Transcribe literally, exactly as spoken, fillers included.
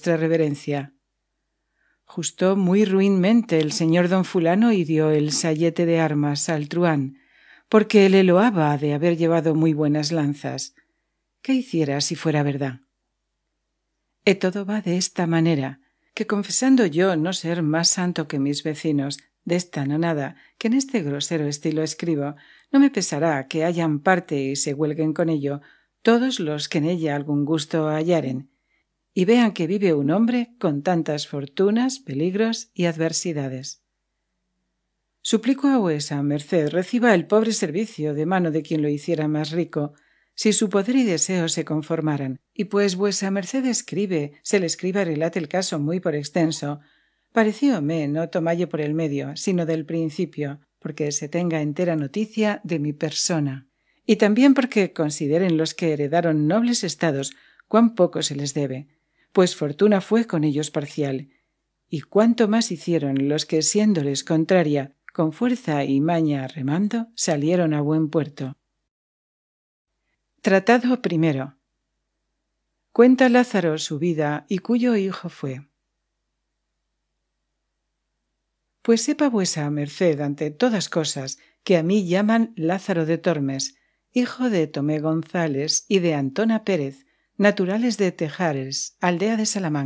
vuestra reverencia. Justó muy ruinmente el señor don fulano y dio el sayete de armas al truhán, porque le loaba de haber llevado muy buenas lanzas. ¿Qué hiciera si fuera verdad? E todo va de esta manera, que confesando yo no ser más santo que mis vecinos, desta nonada, que en este grosero estilo escribo, no me pesará que hayan parte y se huelguen con ello todos los que en ella algún gusto hallaren, y vean que vive un hombre con tantas fortunas, peligros y adversidades. Suplico a vuesa merced reciba el pobre servicio de mano de quien lo hiciera más rico, si su poder y deseo se conformaran, y pues vuesa merced escribe, se le escriba relate el caso muy por extenso, parecióme no tomalle por el medio, sino del principio, porque se tenga entera noticia de mi persona, y también porque consideren los que heredaron nobles estados cuán poco se les debe, pues fortuna fue con ellos parcial, y cuánto más hicieron los que siéndoles contraria, con fuerza y maña remando, salieron a buen puerto. Tratado primero. Cuenta Lázaro su vida y cuyo hijo fue. Pues sepa vuesa merced ante todas cosas que a mí llaman Lázaro de Tormes, hijo de Tomé González y de Antona Pérez, naturales de Tejares, aldea de Salamanca.